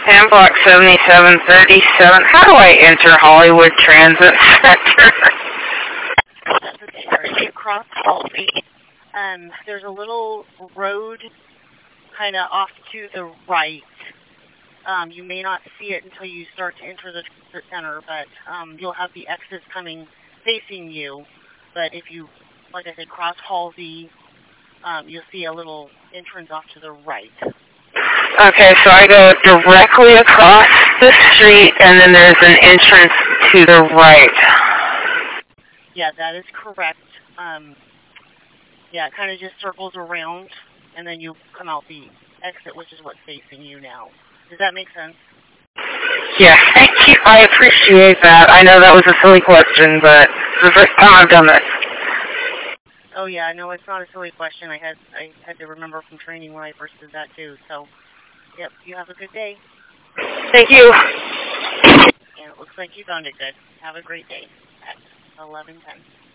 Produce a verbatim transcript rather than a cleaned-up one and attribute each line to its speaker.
Speaker 1: Pan Block seventy-seven thirty-seven. How do I enter Hollywood Transit Center?
Speaker 2: That's okay. All right, across Halsey. Um, there's a little road kind of off to the right. Um, you may not see it until you start to enter the transit center, but um, you'll have the exits coming facing you. But if you, like I said, cross Halsey, um, you'll see a little entrance off to the right.
Speaker 1: Okay, so I go directly across the street, and then there's an entrance to the right.
Speaker 2: Yeah, that is correct. Um, yeah, it kind of just circles around, and then you come out the exit, which is what's facing you now. Does that make sense?
Speaker 1: Yeah, thank you. I appreciate that. I know that was a silly question, but it's the first time I've done this.
Speaker 2: Oh yeah, I know it's not a silly question. I had I had to remember from training when I first did that too. So, yep, you have a good day.
Speaker 1: Thank you.
Speaker 2: And it looks like you found it good. Have a great day at eleven ten.